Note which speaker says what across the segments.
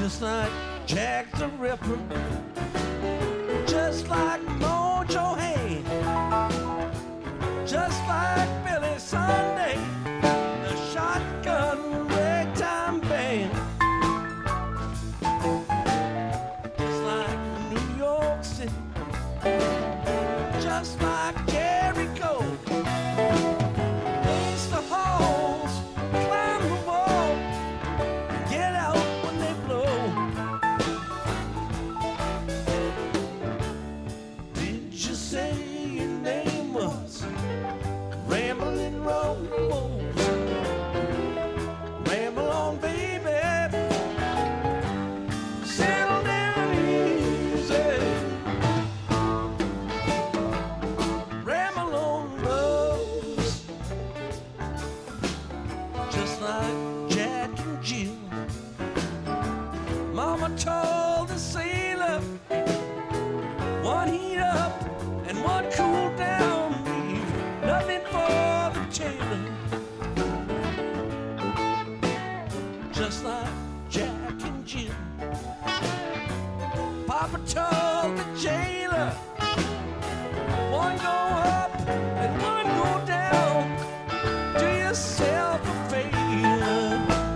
Speaker 1: just like Jack the Ripper, just like Mojo Hayne, just like Billy Sunday, the shotgun ragtime band, just like New York City, just like Jericho. Pace the halls, climb the wall, and get out when they blow. Did you say your name was Ramblin' Rose? Ramble on, baby. Settle down easy. Ramble on, Rose. Just like Jack and Jill. Mama told the sailor, one heat up and one cool down. Leave nothing for the tailor. Just like Jack and Jill. Papa told the jailer, one go up and one go down. Do yourself a favor.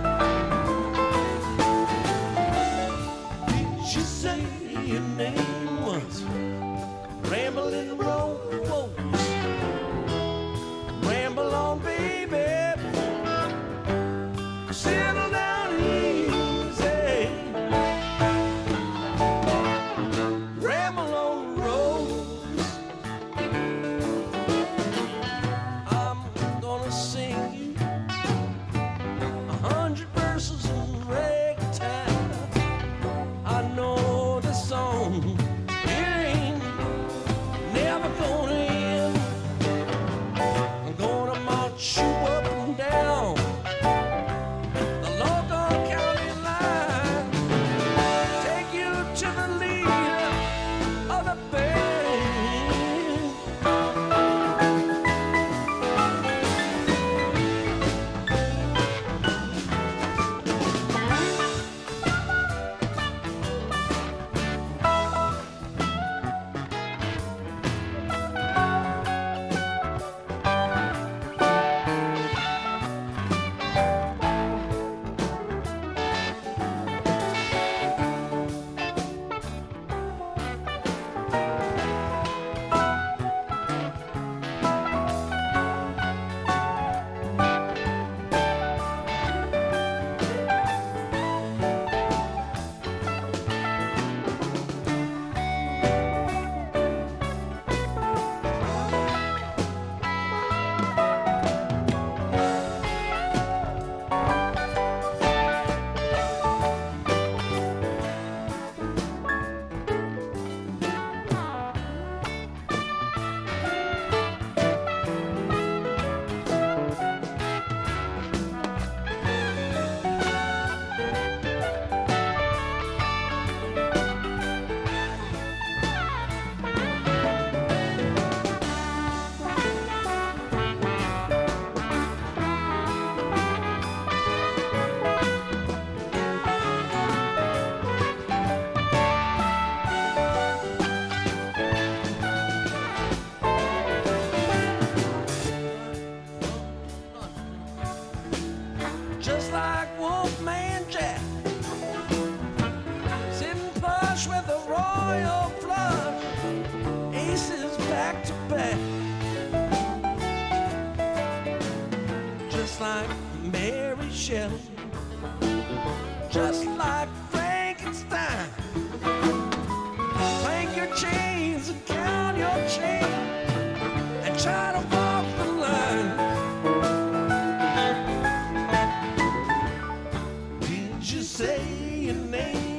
Speaker 1: Did you say your name was Ramblin' Rose? Ramble on, baby. Settle down easy. Ramble on, Rose. I'm gonna sing you 100 verses in ragtime. I know the song, it ain't never gonna end. I'm gonna march you up and down the local county line, take you to the leader of the band. Just like Wolfman Jack, sitting plush with a royal flush, aces back to back. Just like Mary Shelley, just like Frankenstein. Clank your chains and count your change and try to walk the line. Did you say your name